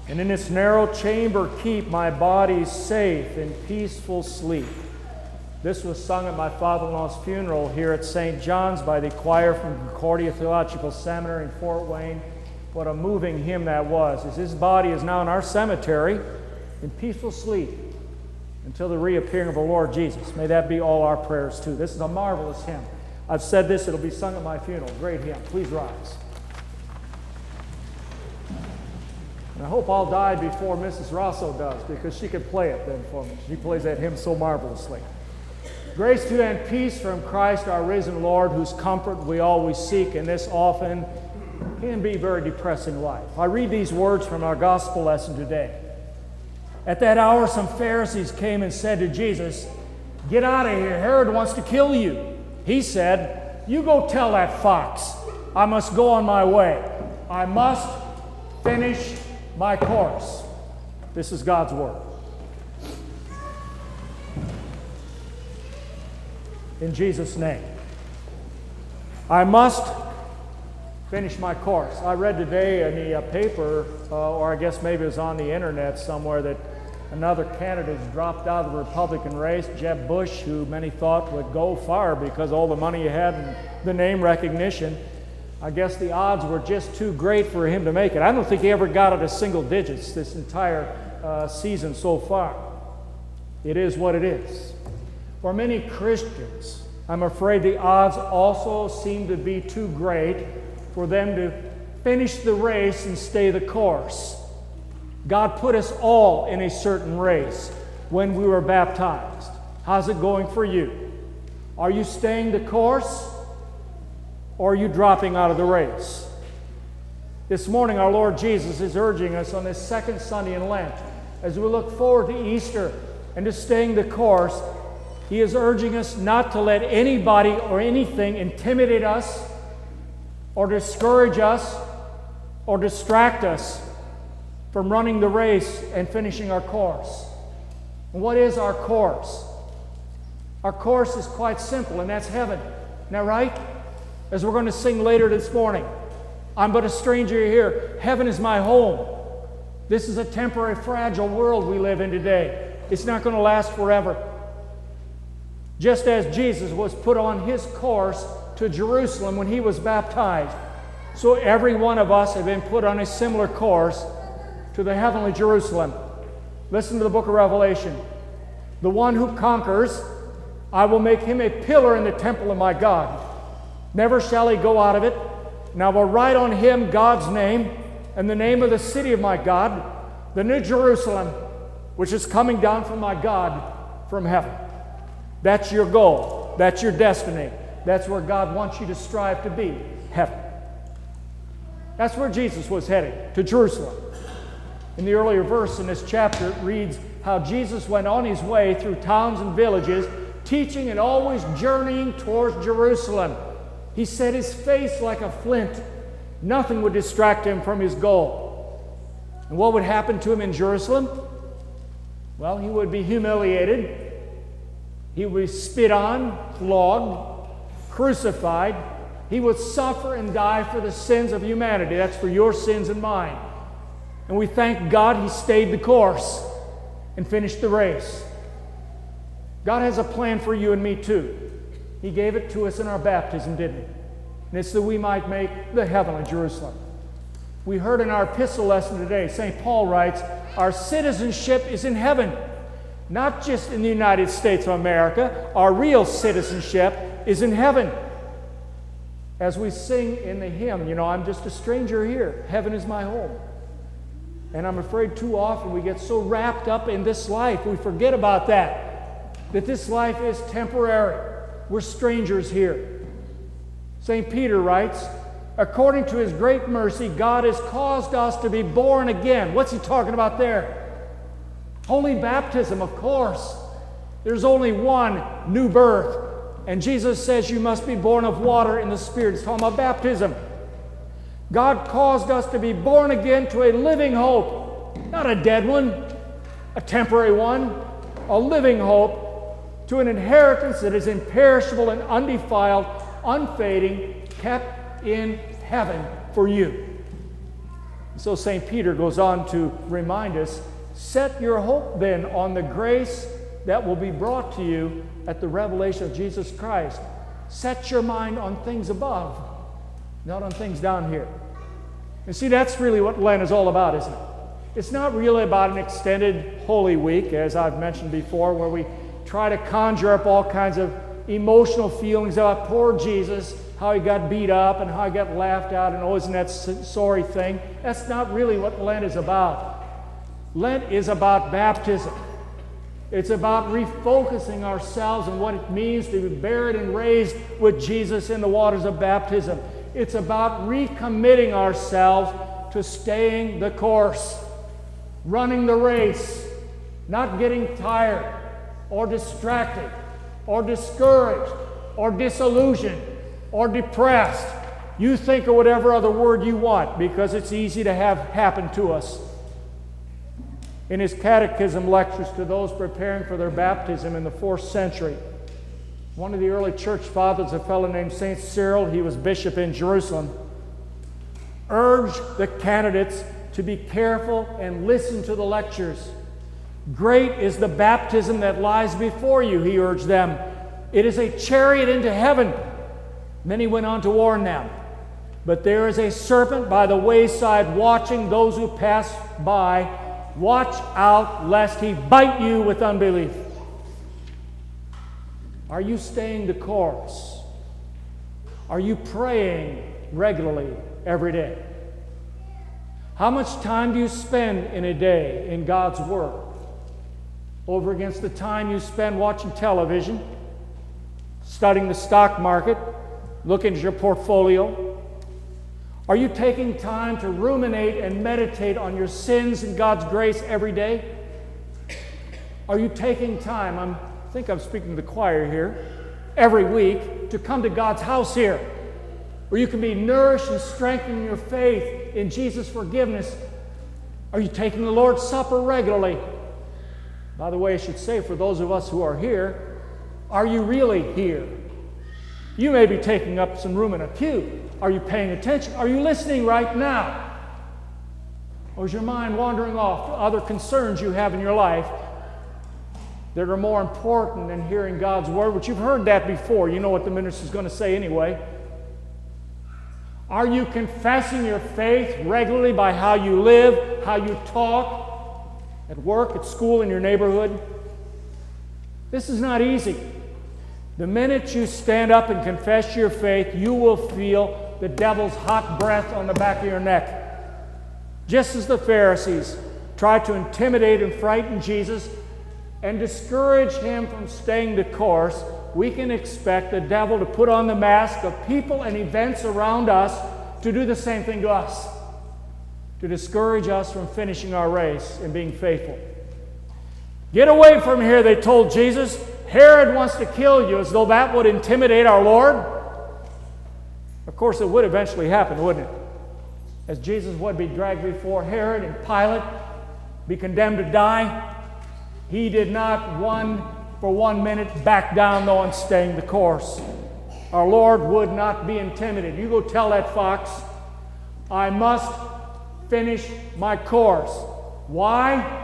and in its narrow chamber keep my body safe in peaceful sleep. This was sung at my father-in-law's funeral here at St. John's by the choir from Concordia Theological Seminary in Fort Wayne. What a moving hymn that was. As his body is now in our cemetery in peaceful sleep until the reappearing of the Lord Jesus. May that be all our prayers too. This is a marvelous hymn. I've said this, it'll be sung at my funeral. Great hymn. Please rise. And I hope I'll die before Mrs. Rosso does, because she can play it then for me. She plays that hymn so marvelously. Grace to you and peace from Christ our risen Lord, whose comfort we always seek in this often can be very depressing life. I read these words from our gospel lesson today. At that hour, some Pharisees came and said to Jesus, "Get out of here, Herod wants to kill you." He said, "You go tell that fox, I must go on my way. I must finish my course." This is God's word. In Jesus' name. I must finish my course. I read today in the paper, or I guess maybe it was on the internet somewhere, that another candidate has dropped out of the Republican race, Jeb Bush, who many thought would go far because all the money he had and the name recognition. I guess the odds were just too great for him to make it. I don't think he ever got out of single digits this entire season so far. It is what it is. For many Christians, I'm afraid the odds also seem to be too great for them to finish the race and stay the course. God put us all in a certain race when we were baptized. How's it going for you? Are you staying the course, or are you dropping out of the race? This morning, our Lord Jesus is urging us on this second Sunday in Lent, as we look forward to Easter and to staying the course. He is urging us not to let anybody or anything intimidate us or discourage us or distract us from running the race and finishing our course. And what is our course? Our course is quite simple, and that's heaven. Isn't that right? As we're going to sing later this morning, I'm but a stranger here. Heaven is my home. This is a temporary, fragile world we live in today. It's not going to last forever. Just as Jesus was put on his course to Jerusalem when he was baptized, so every one of us have been put on a similar course to the heavenly Jerusalem. Listen to the book of Revelation. The one who conquers, I will make him a pillar in the temple of my God. Never shall he go out of it. And I will write on him God's name and the name of the city of my God, the new Jerusalem, which is coming down from my God from heaven. That's your goal. That's your destiny. That's where God wants you to strive to be, heaven. That's where Jesus was heading, to Jerusalem. In the earlier verse in this chapter, it reads how Jesus went on his way through towns and villages, teaching and always journeying towards Jerusalem. He set his face like a flint. Nothing would distract him from his goal. And what would happen to him in Jerusalem? Well, he would be humiliated. He would be spit on, flogged, crucified. He would suffer and die for the sins of humanity. That's for your sins and mine. And we thank God he stayed the course and finished the race. God has a plan for you and me too. He gave it to us in our baptism, didn't he? And it's that we might make the heavenly Jerusalem. We heard in our epistle lesson today, St. Paul writes, our citizenship is in heaven. Not just in the United States of America. Our real citizenship is in heaven. As we sing in the hymn, I'm just a stranger here. Heaven is my home. And I'm afraid too often we get so wrapped up in this life, we forget about that this life is temporary. We're strangers here. St. Peter writes, according to his great mercy, God has caused us to be born again. What's he talking about there? Holy baptism, of course. There's only one new birth. And Jesus says you must be born of water and the Spirit. It's talking about baptism. God caused us to be born again to a living hope. Not a dead one, a temporary one, a living hope, to an inheritance that is imperishable and undefiled, unfading, kept in heaven for you. So St. Peter goes on to remind us, set your hope then on the grace that will be brought to you at the revelation of Jesus Christ. Set your mind on things above, not on things down here. And see, that's really what Lent is all about, isn't it? It's not really about an extended Holy Week, as I've mentioned before, where we try to conjure up all kinds of emotional feelings about poor Jesus, how he got beat up and how he got laughed at, and isn't that sorry thing. That's not really what Lent is about. Lent is about baptism. It's about refocusing ourselves on what it means to be buried and raised with Jesus in the waters of baptism. It's about recommitting ourselves to staying the course, running the race, not getting tired or distracted or discouraged or disillusioned or depressed. You think of whatever other word you want, because it's easy to have happen to us. In his catechism lectures to those preparing for their baptism in the 4th century, one of the early church fathers, a fellow named St. Cyril, he was bishop in Jerusalem, urged the candidates to be careful and listen to the lectures. Great is the baptism that lies before you, he urged them. It is a chariot into heaven. Then he went on to warn them. But there is a serpent by the wayside watching those who pass by. Watch out lest he bite you with unbelief. Are you staying the course? Are you praying regularly every day? How much time do you spend in a day in God's Word over against the time you spend watching television, studying the stock market, looking at your portfolio? Are you taking time to ruminate and meditate on your sins and God's grace every day? Are you taking time, I think I'm speaking to the choir here, every week to come to God's house here, where you can be nourished and strengthened in your faith in Jesus' forgiveness? Are you taking the Lord's Supper regularly? By the way, I should say, for those of us who are here, are you really here? You may be taking up some room in a pew. Are you paying attention? Are you listening right now? Or is your mind wandering off to other concerns you have in your life that are more important than hearing God's Word, which you've heard that before. You know what the minister's going to say anyway. Are you confessing your faith regularly by how you live, how you talk, at work, at school, in your neighborhood? This is not easy. The minute you stand up and confess your faith, you will feel the devil's hot breath on the back of your neck. Just as the Pharisees tried to intimidate and frighten Jesus and discourage him from staying the course, we can expect the devil to put on the mask of people and events around us to do the same thing to us, to discourage us from finishing our race and being faithful. Get away from here, they told Jesus. Herod wants to kill you, as though that would intimidate our Lord. Of course, it would eventually happen, wouldn't it? As Jesus would be dragged before Herod and Pilate, be condemned to die. He did not for 1 minute back down, though, on staying the course. Our Lord would not be intimidated. You go tell that fox, I must finish my course. Why?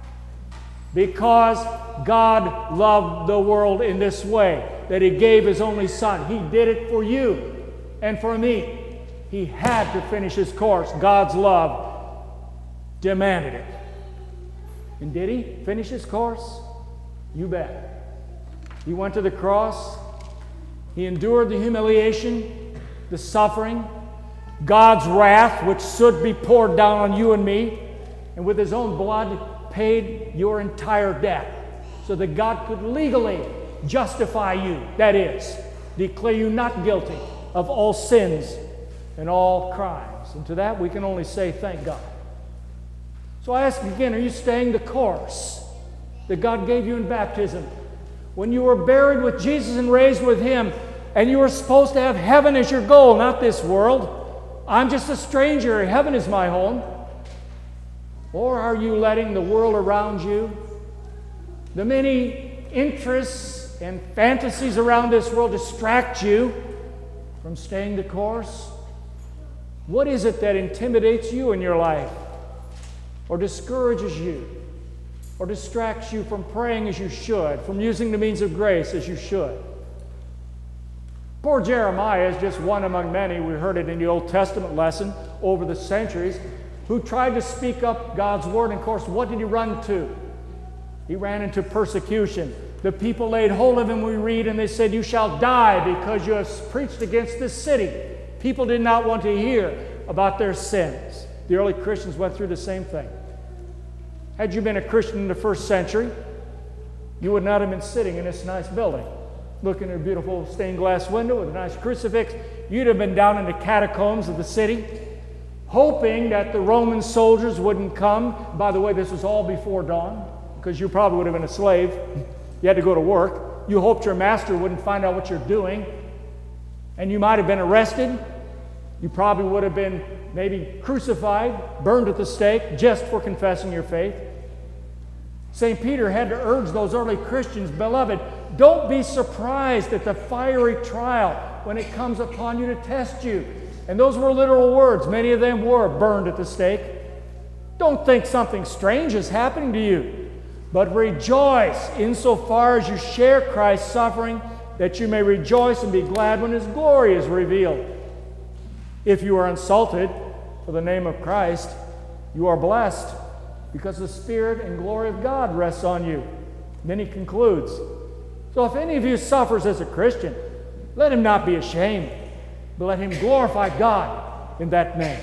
Because God loved the world in this way, that He gave His only Son. He did it for you and for me. He had to finish His course. God's love demanded it. And did He finish His course? You bet. He went to the cross. He endured the humiliation, the suffering, God's wrath, which should be poured down on you and me, and with His own blood paid your entire debt, so that God could legally justify you, that is, declare you not guilty of all sins and all crimes. And to that we can only say, thank God. So I ask again, are you staying the course that God gave you in baptism? When you were buried with Jesus and raised with Him, and you were supposed to have heaven as your goal, not this world. I'm just a stranger. Heaven is my home. Or are you letting the world around you, the many interests and fantasies around this world, distract you from staying the course? What is it that intimidates you in your life, or discourages you, or distracts you from praying as you should, from using the means of grace as you should? Poor Jeremiah is just one among many. We heard it in the Old Testament lesson over the centuries, who tried to speak up God's word. And of course, what did he run to? He ran into persecution. The people laid hold of him, we read, and they said, "You shall die because you have preached against this city." People did not want to hear about their sins. The early Christians went through the same thing. Had you been a Christian in the first century, you would not have been sitting in this nice building, looking at a beautiful stained glass window with a nice crucifix. You'd have been down in the catacombs of the city, hoping that the Roman soldiers wouldn't come. By the way, this was all before dawn, because you probably would have been a slave. You had to go to work. You hoped your master wouldn't find out what you're doing, and you might have been arrested. You probably would have been maybe crucified, burned at the stake, just for confessing your faith. St. Peter had to urge those early Christians, "Beloved, don't be surprised at the fiery trial when it comes upon you to test you." And those were literal words. Many of them were burned at the stake. Don't think something strange is happening to you, but rejoice insofar as you share Christ's suffering, that you may rejoice and be glad when his glory is revealed. If you are insulted for the name of Christ, you are blessed, because the Spirit and glory of God rests on you. Then he concludes, so if any of you suffers as a Christian, let him not be ashamed, but let him glorify God in that name.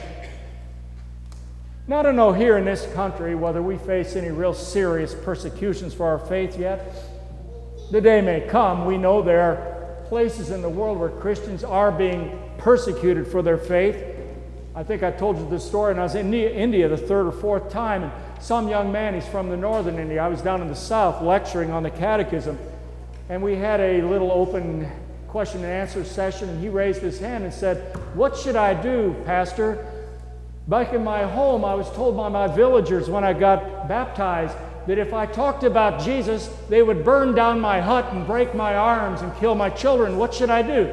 Now, I don't know here in this country whether we face any real serious persecutions for our faith yet. The day may come. We know there are places in the world where Christians are being persecuted for their faith. I think I told you this story, and I was in India the third or fourth time, and some young man, he's from the northern India. I was down in the south lecturing on the catechism, and we had a little open question and answer session, and he raised his hand and said, "What should I do, Pastor? Back in my home, I was told by my villagers when I got baptized that if I talked about Jesus, they would burn down my hut and break my arms and kill my children. What should I do?"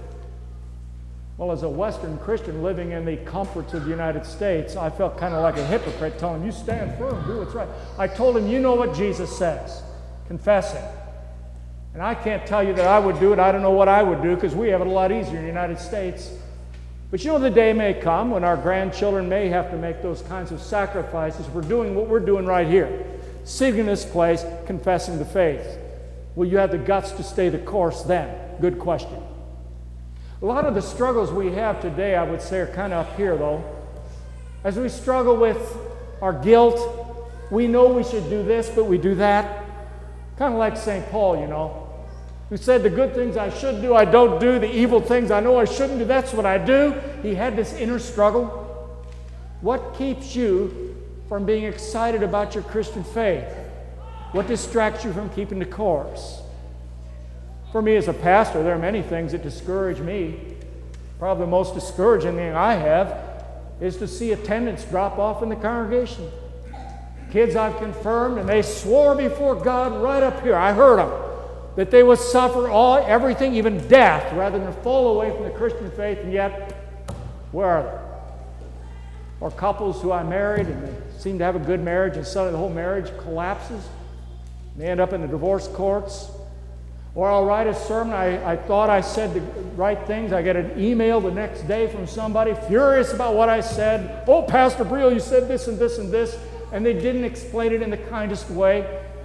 Well, as a Western Christian living in the comforts of the United States, I felt kind of like a hypocrite telling him, "You stand firm, do what's right." I told him, "You know what Jesus says. Confess it." And I can't tell you that I would do it. I don't know what I would do, because we have it a lot easier in the United States. But you know, the day may come when our grandchildren may have to make those kinds of sacrifices. We're doing what we're doing right here, sitting in this place, confessing the faith. Will you have the guts to stay the course then? Good question. A lot of the struggles we have today, I would say, are kind of up here, though. As we struggle with our guilt, we know we should do this, but we do that. Kind of like St. Paul, you know, who said, "The good things I should do, I don't do. The evil things I know I shouldn't do, that's what I do." He had this inner struggle. What keeps you from being excited about your Christian faith? What distracts you from keeping the course? For me as a pastor, there are many things that discourage me. Probably the most discouraging thing I have is to see attendance drop off in the congregation. Kids I've confirmed, and they swore before God right up here, I heard them, that they would suffer everything, even death, rather than fall away from the Christian faith, and yet, where are they? Or couples who I married, and they seem to have a good marriage, and suddenly the whole marriage collapses, and they end up in the divorce courts. Or I'll write a sermon, I thought I said the right things, I get an email the next day from somebody furious about what I said. "Oh, Pastor Briel, you said this and this and this," and they didn't explain it in the kindest way.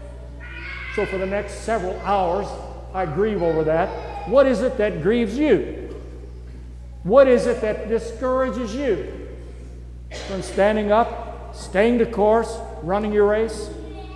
So for the next several hours, I grieve over that. What is it that grieves you? What is it that discourages you from standing up, staying the course, running your race?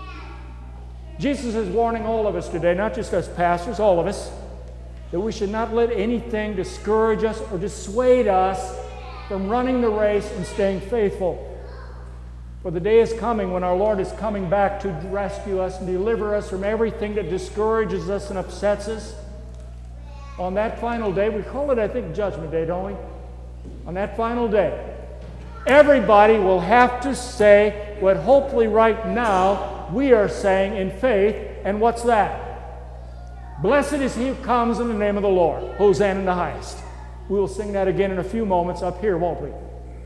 Jesus is warning all of us today, not just us pastors, all of us, that we should not let anything discourage us or dissuade us from running the race and staying faithful. For the day is coming when our Lord is coming back to rescue us and deliver us from everything that discourages us and upsets us. On that final day, we call it, I think, Judgment Day, don't we? On that final day, everybody will have to say what hopefully right now we are saying in faith, and what's that? "Blessed is he who comes in the name of the Lord. Hosanna in the highest." We will sing that again in a few moments up here, won't we?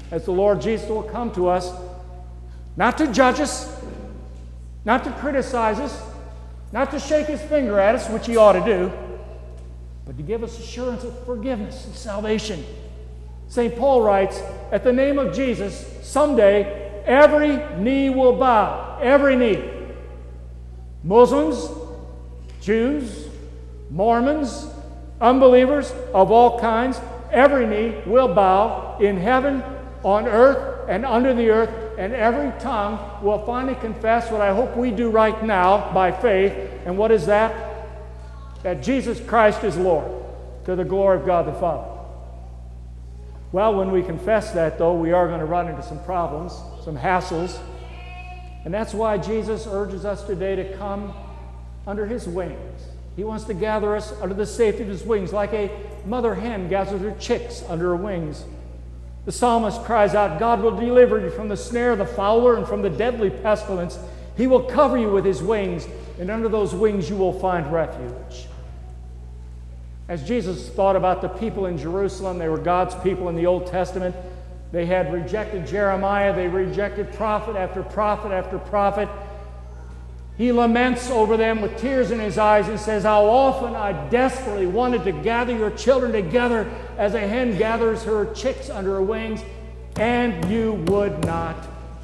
as the Lord Jesus will come to us, not to judge us, not to criticize us, not to shake his finger at us, which he ought to do, but to give us assurance of forgiveness and salvation. St. Paul writes, at the name of Jesus, someday every knee will bow, every knee. Muslims, Jews, Mormons, unbelievers of all kinds, every knee will bow in heaven, on earth, and under the earth, and every tongue will finally confess what I hope we do right now by faith. And what is that? That Jesus Christ is Lord, to the glory of God the Father. Well, when we confess that, though, we are going to run into some problems, some hassles. And that's why Jesus urges us today to come under his wings. He wants to gather us under the safety of his wings, like a mother hen gathers her chicks under her wings. The psalmist cries out, God will deliver you from the snare of the fowler and from the deadly pestilence. He will cover you with his wings, and under those wings you will find refuge. As Jesus thought about the people in Jerusalem, they were God's people in the Old Testament. They had rejected Jeremiah. They rejected prophet after prophet after prophet. He laments over them with tears in his eyes and says, how often I desperately wanted to gather your children together as a hen gathers her chicks under her wings, and you would not.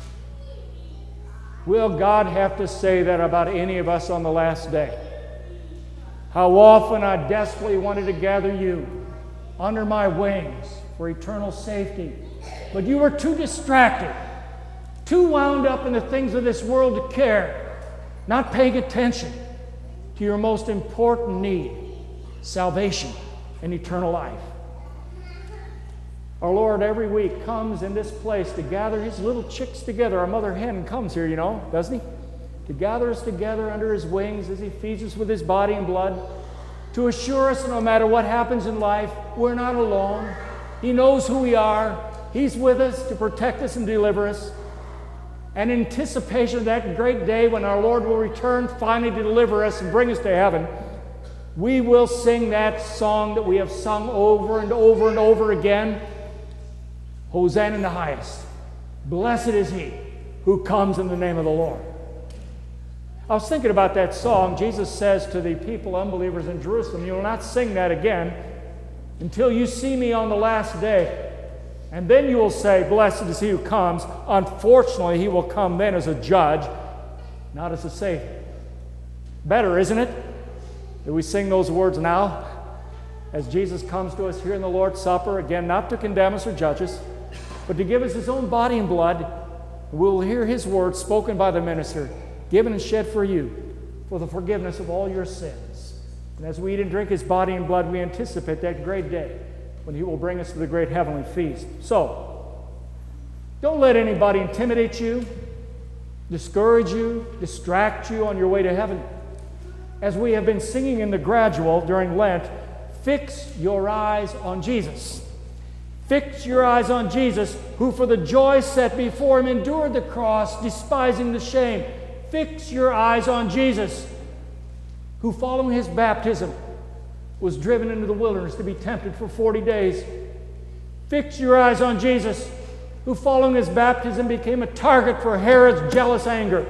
Will God have to say that about any of us on the last day? How often I desperately wanted to gather you under my wings for eternal safety, but you were too distracted, too wound up in the things of this world to care, not paying attention to your most important need, salvation and eternal life. Our Lord every week comes in this place to gather his little chicks together. Our mother hen comes here, doesn't he? To gather us together under his wings as he feeds us with his body and blood, to assure us no matter what happens in life, we're not alone. He knows who we are. He's with us to protect us and deliver us. And in anticipation of that great day when our Lord will return finally to deliver us and bring us to heaven, we will sing that song that we have sung over and over and over again. Hosanna in the highest. Blessed is he who comes in the name of the Lord. I was thinking about that song. Jesus says to the people, unbelievers in Jerusalem, you will not sing that again until you see me on the last day. And then you will say, blessed is he who comes. Unfortunately, he will come then as a judge, not as a Savior. Better, isn't it, that we sing those words now as Jesus comes to us here in the Lord's Supper, again, not to condemn us or judge us, but to give us his own body and blood. We'll hear his words spoken by the minister, given and shed for you, for the forgiveness of all your sins. And as we eat and drink his body and blood, we anticipate that great day when he will bring us to the great heavenly feast. So, don't let anybody intimidate you, discourage you, distract you on your way to heaven. As we have been singing in the gradual during Lent, fix your eyes on Jesus. Fix your eyes on Jesus, who for the joy set before him endured the cross, despising the shame. Fix your eyes on Jesus, who following his baptism was driven into the wilderness to be tempted for 40 days. Fix your eyes on Jesus, who following his baptism became a target for Herod's jealous anger.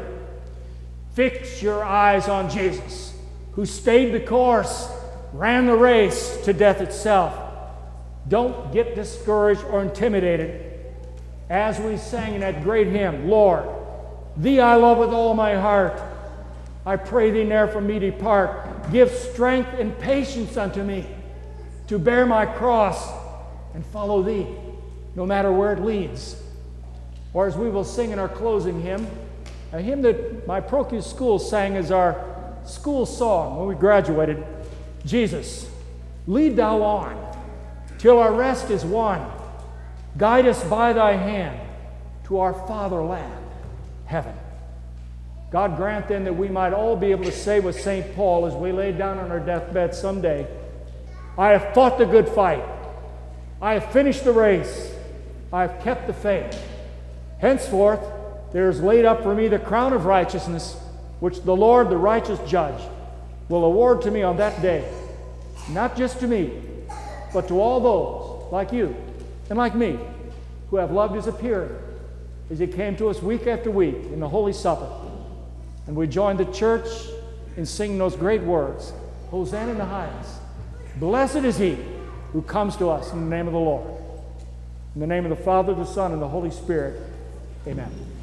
Fix your eyes on Jesus, who stayed the course, ran the race to death itself. Don't get discouraged or intimidated. As we sang in that great hymn, Lord, thee I love with all my heart. I pray thee ne'er from me depart. Give strength and patience unto me to bear my cross and follow thee, no matter where it leads. Or as we will sing in our closing hymn, a hymn that my parochial school sang as our school song when we graduated, Jesus, lead thou on till our rest is won. Guide us by thy hand to our fatherland, heaven. God grant then that we might all be able to say with St. Paul as we lay down on our deathbed someday, I have fought the good fight. I have finished the race. I have kept the faith. Henceforth, there is laid up for me the crown of righteousness, which the Lord, the righteous judge, will award to me on that day. Not just to me, but to all those like you and like me who have loved his appearing as he came to us week after week in the Holy Supper. And we join the church in singing those great words, Hosanna in the highest. Blessed is he who comes to us in the name of the Lord. In the name of the Father, the Son, and the Holy Spirit, amen.